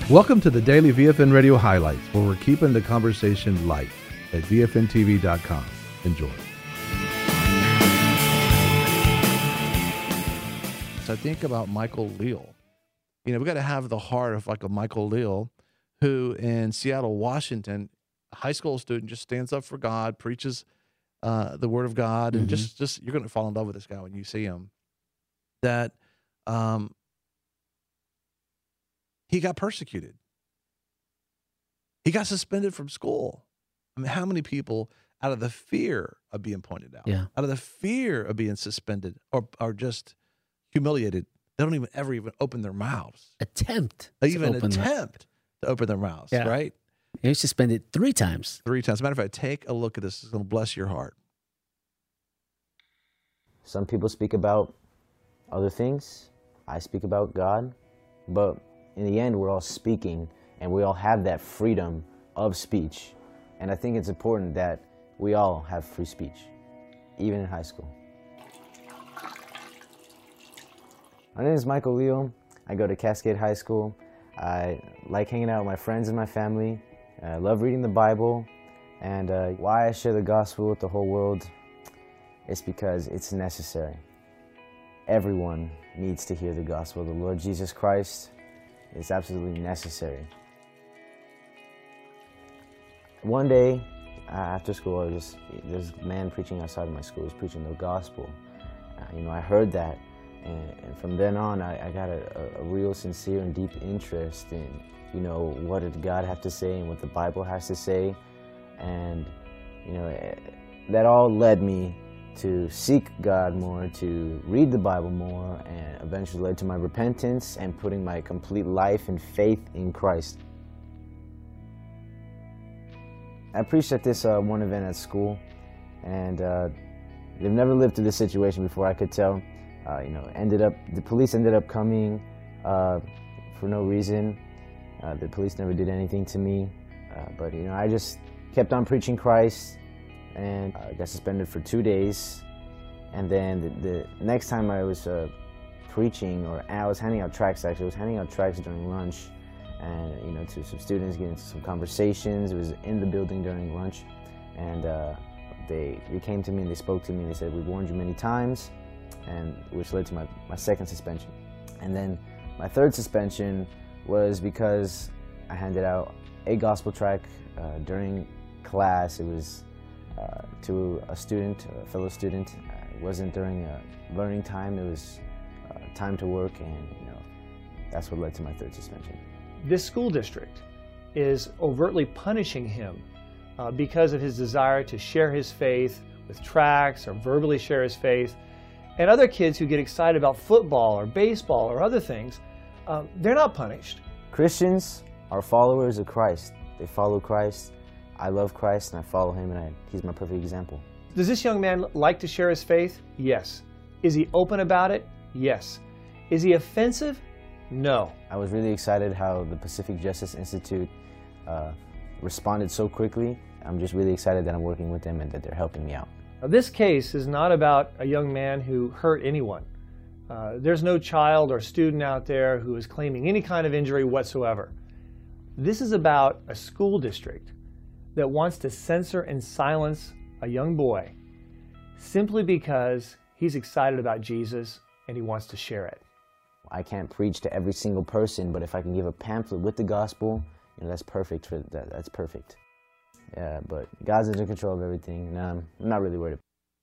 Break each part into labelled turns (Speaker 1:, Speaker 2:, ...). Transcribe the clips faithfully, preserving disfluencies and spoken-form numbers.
Speaker 1: Welcome to the Daily V F N Radio Highlights, where we're keeping the conversation light at V F N T V dot com. Enjoy.
Speaker 2: So I think about Michael Leal. You know, we got to have the heart of like a Michael Leal, who in Seattle, Washington, a high school student, just stands up for God, preaches uh, the Word of God, and mm-hmm. just, just you're going to fall in love with this guy when you see him. That um, he got persecuted. He got suspended from school. I mean, how many people, out of the fear of being pointed out,
Speaker 3: yeah.
Speaker 2: out of the fear of being suspended or or just humiliated, they don't even ever even open their mouths.
Speaker 3: Attempt.
Speaker 2: They even
Speaker 3: open
Speaker 2: attempt to open their mouths,
Speaker 3: yeah.
Speaker 2: right?
Speaker 3: He was suspended three times.
Speaker 2: Three times. As a matter of fact, take a look at this. It's going to bless your heart.
Speaker 4: Some people speak about other things. I speak about God. But in the end, we're all speaking, and we all have that freedom of speech. And I think it's important that we all have free speech, even in high school. My name is Michael Leal. I go to Cascade High School. I like hanging out with my friends and my family. I love reading the Bible. And uh, why I share the gospel with the whole world is because it's necessary. Everyone needs to hear the gospel. The Lord Jesus Christ is absolutely necessary. One day, uh, after school, I was, there's a man preaching outside of my school. He was preaching the gospel. Uh, you know, I heard that. And, and from then on, I, I got a, a real sincere and deep interest in, you know, what did God have to say and what the Bible has to say. And, you know, that all led me to seek God more, to read the Bible more, and eventually led to my repentance and putting my complete life and faith in Christ. I preached at this uh, one event at school, and uh, they've never lived through this situation before, I could tell. Uh, you know, ended up, the police ended up coming uh, for no reason. Uh, the police never did anything to me, uh, but you know, I just kept on preaching Christ, and I uh, got suspended for two days. And then the, the next time I was uh, preaching, or I was handing out tracts actually, I was handing out tracts during lunch, and you know, to some students, getting into some conversations. It was in the building during lunch, and uh, they, they came to me and they spoke to me and they said, "We warned you many times," and which led to my, my second suspension. And then my third suspension was because I handed out a gospel tract uh, during class. It was uh, to a student, a fellow student. Uh, it wasn't during a learning time. It was uh, time to work, and you know, that's what led to my third suspension.
Speaker 5: This school district is overtly punishing him uh, because of his desire to share his faith with tracts or verbally share his faith. And other kids who get excited about football or baseball or other things, um, they're not punished.
Speaker 4: Christians are followers of Christ. They follow Christ. I love Christ and I follow him, and I, he's my perfect example.
Speaker 5: Does this young man like to share his faith? Yes. Is he open about it? Yes. Is he offensive? No.
Speaker 4: I was really excited how the Pacific Justice Institute uh, responded so quickly. I'm just really excited that I'm working with them and that they're helping me out.
Speaker 5: Now, this case is not about a young man who hurt anyone. Uh, there's no child or student out there who is claiming any kind of injury whatsoever. This is about a school district that wants to censor and silence a young boy simply because he's excited about Jesus and he wants to share it.
Speaker 4: I can't preach to every single person, but if I can give a pamphlet with the gospel, you know, that's perfect. For that, that's perfect. Yeah, but God's in control of everything, and um, I'm not really worried.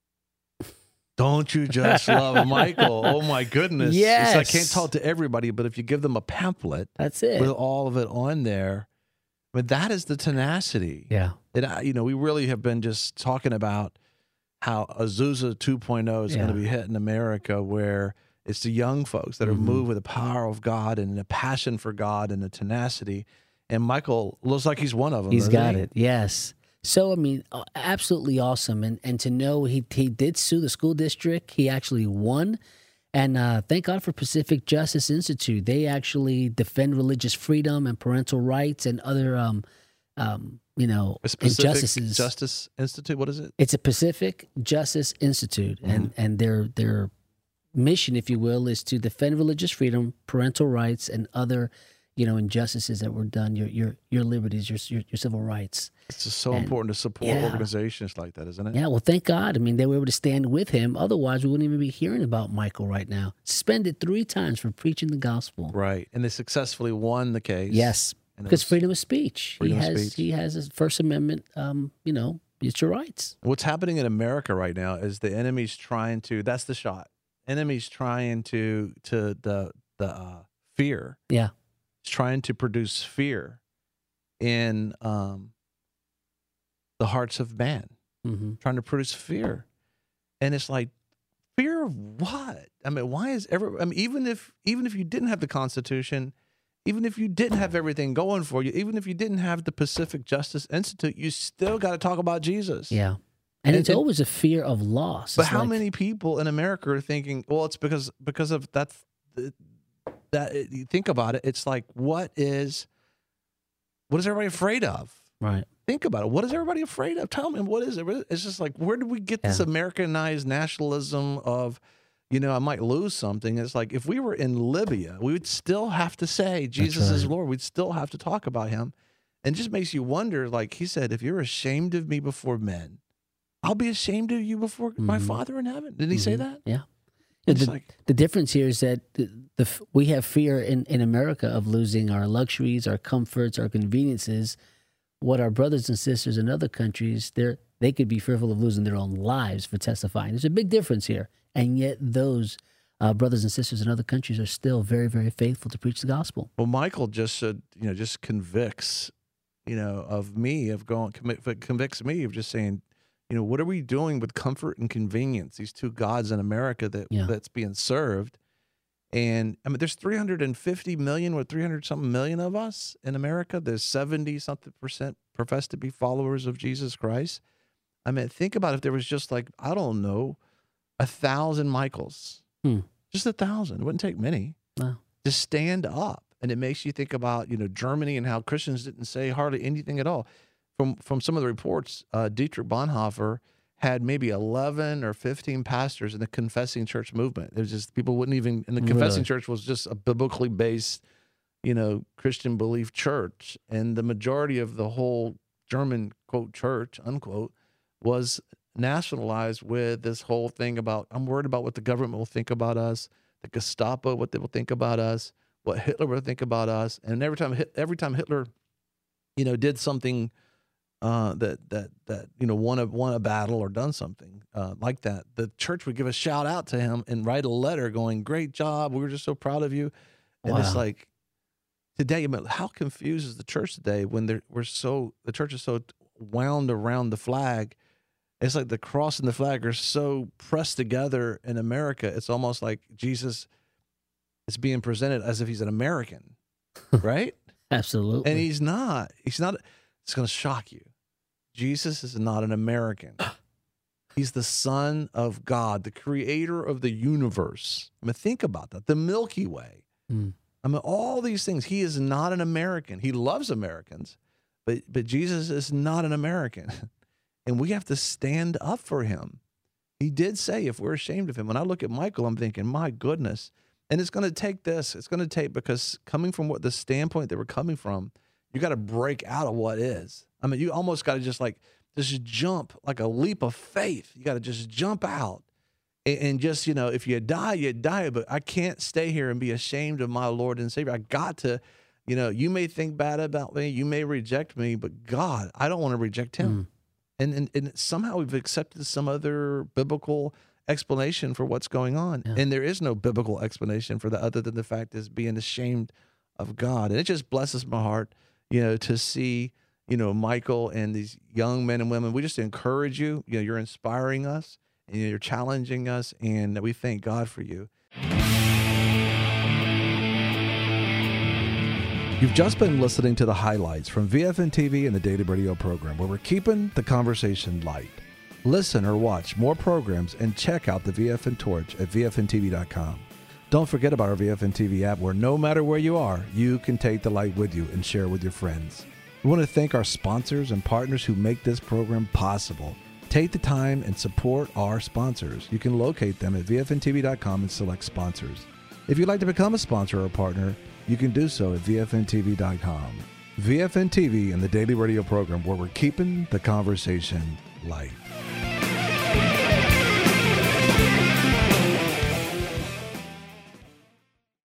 Speaker 2: Don't you just love Michael? Oh my goodness!
Speaker 3: Yes.
Speaker 2: It's, I can't talk to everybody, but if you give them a pamphlet,
Speaker 3: that's it,
Speaker 2: with all of it on there, I mean, that is the tenacity.
Speaker 3: Yeah,
Speaker 2: and you know, we really have been just talking about how Azusa two point oh is
Speaker 3: yeah.
Speaker 2: going to be hitting America, where it's the young folks that are mm-hmm. moved with the power of God and the passion for God and the tenacity. And Michael looks like he's one of them.
Speaker 3: He's got
Speaker 2: he?
Speaker 3: it, yes. So, I mean, absolutely awesome. And and to know he he did sue the school district. He actually won. And uh, thank God for Pacific Justice Institute. They actually defend religious freedom and parental rights and other, um, um, you know, injustices.
Speaker 2: Justice Institute, what is it?
Speaker 3: It's a Pacific Justice Institute. Mm-hmm. And, and their their mission, if you will, is to defend religious freedom, parental rights, and other you know, injustices that were done, your your your liberties, your your, your civil rights.
Speaker 2: It's just so
Speaker 3: And-
Speaker 2: important to support
Speaker 3: yeah.
Speaker 2: organizations like that, isn't it?
Speaker 3: Yeah, well, thank God. I mean, they were able to stand with him. Otherwise, we wouldn't even be hearing about Michael right now. Suspended three times for preaching the gospel.
Speaker 2: Right. And they successfully won the case.
Speaker 3: Yes,
Speaker 2: And it
Speaker 3: because
Speaker 2: was-
Speaker 3: freedom of speech.
Speaker 2: freedom
Speaker 3: he
Speaker 2: of
Speaker 3: has
Speaker 2: speech.
Speaker 3: he has his First Amendment. Um, you know, it's your rights.
Speaker 2: What's happening in America right now is the enemy's trying to, that's the shot. Enemy's trying to, to the, the uh, fear.
Speaker 3: Yeah.
Speaker 2: It's trying to produce fear in um, the hearts of man,
Speaker 3: hmm
Speaker 2: trying to produce fear. And it's like, fear of what? I mean, why is ever, I mean, even if, even if you didn't have the Constitution, even if you didn't have everything going for you, even if you didn't have the Pacific Justice Institute, you still got to talk about Jesus.
Speaker 3: Yeah, and
Speaker 2: And
Speaker 3: it's
Speaker 2: it-
Speaker 3: always a fear of loss.
Speaker 2: But
Speaker 3: It's
Speaker 2: how
Speaker 3: like-
Speaker 2: many people in America are thinking, well, it's because because of that's that you think about it, it's like what is what is everybody afraid of?
Speaker 3: Right.
Speaker 2: Think about it. What is everybody afraid of? Tell me, what is it? It's just like, where did we get this
Speaker 3: Yeah.
Speaker 2: Americanized nationalism of, you know, I might lose something? It's like if we were in Libya, we would still have to say Jesus is
Speaker 3: right.
Speaker 2: Lord. We'd still have to talk about him. And it just makes you wonder, like he said, if you're ashamed of me before men, I'll be ashamed of you before my
Speaker 3: Mhm.
Speaker 2: Father in heaven. Did he say
Speaker 3: Mhm.
Speaker 2: that?
Speaker 3: Yeah.
Speaker 2: It's
Speaker 3: the,
Speaker 2: like-
Speaker 3: the difference here is that the, the f- we have fear in, in America of losing our luxuries, our comforts, our conveniences. What our brothers and sisters in other countries, they're they could be fearful of losing their own lives for testifying. There's a big difference here, and yet those uh, brothers and sisters in other countries are still very, very faithful to preach the gospel.
Speaker 2: Well, Michael just said, you know, just convicts, you know, of me, of going, convic- convicts me of just saying, you know, what are we doing with comfort and convenience? These two gods in America that
Speaker 3: Yeah.
Speaker 2: that's being served. And I mean, there's three hundred fifty million or three hundred something million of us in America. There's seventy something percent profess to be followers of Jesus Christ. I mean, think about if there was just like, I don't know, a thousand Michaels,
Speaker 3: Hmm.
Speaker 2: just a thousand. It wouldn't take many
Speaker 3: Wow.
Speaker 2: to stand up. And it makes you think about, you know, Germany and how Christians didn't say hardly anything at all. From from some of the reports, uh, Dietrich Bonhoeffer had maybe eleven or fifteen pastors in the confessing church movement. It was just people wouldn't even, and the confessing
Speaker 3: Really?
Speaker 2: church was just a biblically based, you know, Christian belief church. And the majority of the whole German, quote, church, unquote, was nationalized with this whole thing about, I'm worried about what the government will think about us, the Gestapo, what they will think about us, what Hitler will think about us. And every time, Hit- every time Hitler, you know, did something uh, that that that you know won a won a battle or done something uh, like that, the church would give a shout out to him and write a letter going, "Great job, we were just so proud of you." And it's
Speaker 3: Wow.
Speaker 2: like today, I mean, how confused is the church today when they're we're so the church is so wound around the flag. It's like the cross and the flag are so pressed together in America. It's almost like Jesus is being presented as if he's an American, right?
Speaker 3: Absolutely.
Speaker 2: And he's not. He's not. It's going to shock you. Jesus is not an American. He's the Son of God, the creator of the universe. I mean, think about that. The Milky Way.
Speaker 3: Mm.
Speaker 2: I mean, all these things. He is not an American. He loves Americans, but but Jesus is not an American. And we have to stand up for him. He did say, if we're ashamed of him, when I look at Michael, I'm thinking, my goodness. And it's going to take this. It's going to take, because coming from what the standpoint that we're coming from, you got to break out of what is. I mean, you almost got to just like, just jump like a leap of faith. You got to just jump out and, and just, you know, if you die, you die, but I can't stay here and be ashamed of my Lord and Savior. I got to, you know, you may think bad about me. You may reject me, but God, I don't want to reject him.
Speaker 3: Mm.
Speaker 2: And, and and somehow we've accepted some other biblical explanation for what's going on.
Speaker 3: Yeah.
Speaker 2: And there is no biblical explanation for that other than the fact is being ashamed of God. And it just blesses my heart, you know, to see, you know, Michael and these young men and women. We just encourage you. You know, you're inspiring us and you're challenging us, and we thank God for you. You've just been listening to the highlights from V F N T V and the Daily Radio program, where we're keeping the conversation light. Listen or watch more programs and check out the V F N Torch at V F N T V dot com. Don't forget about our V F N T V app, where no matter where you are, you can take the light with you and share it with your friends. We want to thank our sponsors and partners who make this program possible. Take the time and support our sponsors. You can locate them at V F N T V dot com and select sponsors. If you'd like to become a sponsor or a partner,
Speaker 1: you can do so at V F N T V dot com. V F N T V and the daily radio program where we're keeping the conversation light.